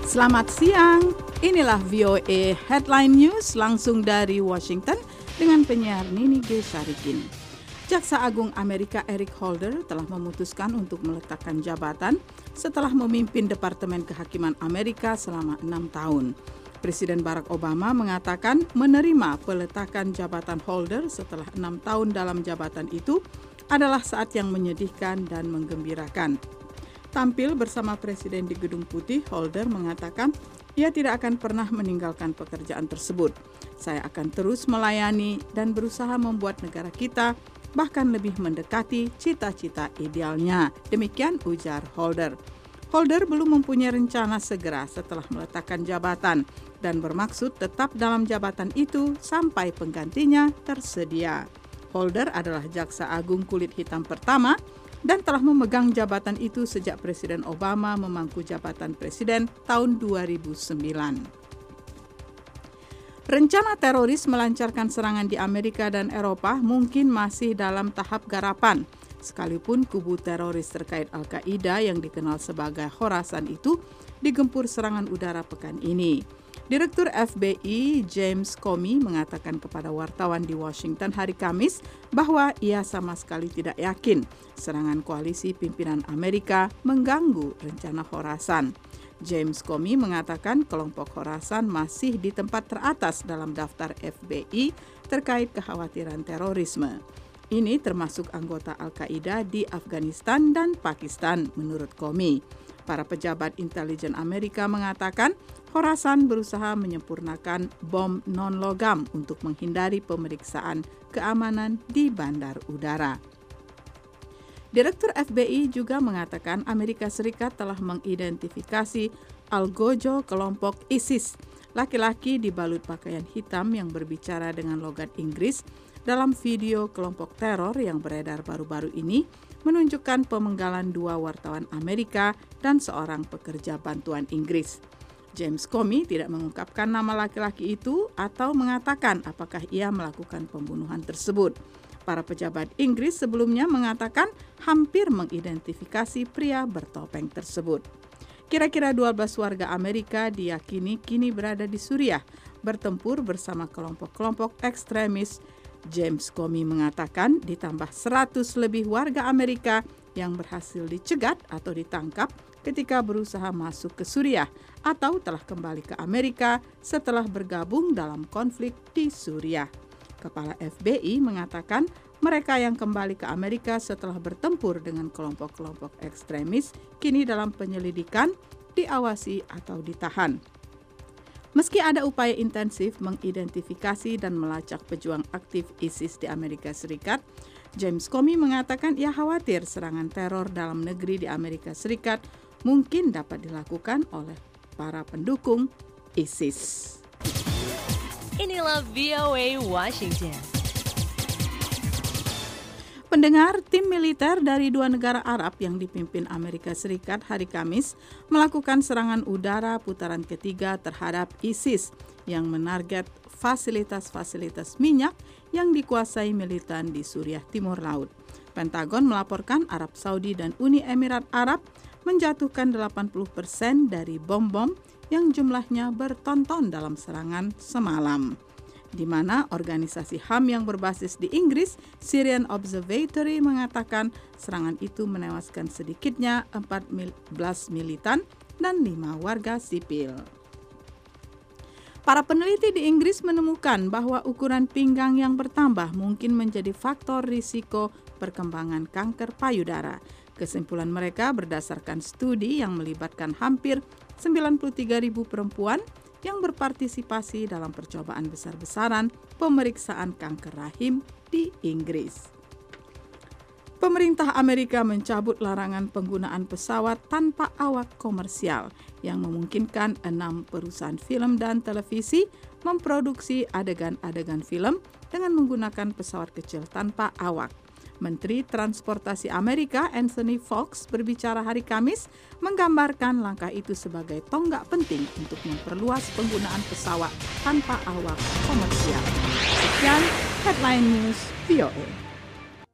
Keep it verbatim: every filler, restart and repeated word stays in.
Selamat siang, inilah V O A Headline News langsung dari Washington dengan penyiar Nini G. Syarikin. Jaksa Agung Amerika Eric Holder telah memutuskan untuk meletakkan jabatan setelah memimpin Departemen Kehakiman Amerika selama enam tahun. Presiden Barack Obama mengatakan menerima peletakan jabatan Holder setelah enam tahun dalam jabatan itu adalah saat yang menyedihkan dan menggembirakan. Tampil bersama Presiden di Gedung Putih, Holder mengatakan ia tidak akan pernah meninggalkan pekerjaan tersebut. Saya akan terus melayani dan berusaha membuat negara kita bahkan lebih mendekati cita-cita idealnya. Demikian ujar Holder. Holder belum mempunyai rencana segera setelah meletakkan jabatan dan bermaksud tetap dalam jabatan itu sampai penggantinya tersedia. Holder adalah jaksa agung kulit hitam pertama dan telah memegang jabatan itu sejak Presiden Obama memangku jabatan presiden tahun dua ribu sembilan. Rencana teroris melancarkan serangan di Amerika dan Eropa mungkin masih dalam tahap garapan, sekalipun kubu teroris terkait Al-Qaeda yang dikenal sebagai Khorasan itu digempur serangan udara pekan ini. Direktur F B I James Comey mengatakan kepada wartawan di Washington hari Kamis bahwa ia sama sekali tidak yakin serangan koalisi pimpinan Amerika mengganggu rencana Khorasan. James Comey mengatakan kelompok Khorasan masih di tempat teratas dalam daftar F B I terkait kekhawatiran terorisme. Ini termasuk anggota Al-Qaeda di Afghanistan dan Pakistan, menurut Comey. Para pejabat intelijen Amerika mengatakan Khorasan berusaha menyempurnakan bom non-logam untuk menghindari pemeriksaan keamanan di bandar udara. Direktur F B I juga mengatakan Amerika Serikat telah mengidentifikasi algojo kelompok ISIS, laki-laki dibalut pakaian hitam yang berbicara dengan logat Inggris dalam video kelompok teror yang beredar baru-baru ini menunjukkan pemenggalan dua wartawan Amerika dan seorang pekerja bantuan Inggris. James Comey tidak mengungkapkan nama laki-laki itu atau mengatakan apakah ia melakukan pembunuhan tersebut. Para pejabat Inggris sebelumnya mengatakan hampir mengidentifikasi pria bertopeng tersebut. Kira-kira dua belas warga Amerika diyakini kini berada di Suriah, bertempur bersama kelompok-kelompok ekstremis. James Comey mengatakan ditambah seratus lebih warga Amerika yang berhasil dicegat atau ditangkap ketika berusaha masuk ke Suriah atau telah kembali ke Amerika setelah bergabung dalam konflik di Suriah. Kepala F B I mengatakan mereka yang kembali ke Amerika setelah bertempur dengan kelompok-kelompok ekstremis kini dalam penyelidikan, diawasi atau ditahan. Meski ada upaya intensif mengidentifikasi dan melacak pejuang aktif ISIS di Amerika Serikat, James Comey mengatakan ia khawatir serangan teror dalam negeri di Amerika Serikat mungkin dapat dilakukan oleh para pendukung ISIS. Inilah V O A Washington. Pendengar, tim militer dari dua negara Arab yang dipimpin Amerika Serikat hari Kamis melakukan serangan udara putaran ketiga terhadap ISIS yang menarget fasilitas-fasilitas minyak yang dikuasai militan di Suriah Timur Laut. Pentagon melaporkan Arab Saudi dan Uni Emirat Arab menjatuhkan delapan puluh persen dari bom-bom yang jumlahnya bertonton dalam serangan semalam, di mana organisasi H A M yang berbasis di Inggris, Syrian Observatory, mengatakan serangan itu menewaskan sedikitnya empat belas militan dan lima warga sipil. Para peneliti di Inggris menemukan bahwa ukuran pinggang yang bertambah mungkin menjadi faktor risiko perkembangan kanker payudara. Kesimpulan mereka berdasarkan studi yang melibatkan hampir sembilan puluh tiga ribu perempuan yang berpartisipasi dalam percobaan besar-besaran pemeriksaan kanker rahim di Inggris. Pemerintah Amerika mencabut larangan penggunaan pesawat tanpa awak komersial yang memungkinkan enam perusahaan film dan televisi memproduksi adegan-adegan film dengan menggunakan pesawat kecil tanpa awak. Menteri Transportasi Amerika Anthony Fox berbicara hari Kamis menggambarkan langkah itu sebagai tonggak penting untuk memperluas penggunaan pesawat tanpa awak komersial. Sekian Headline News V O A.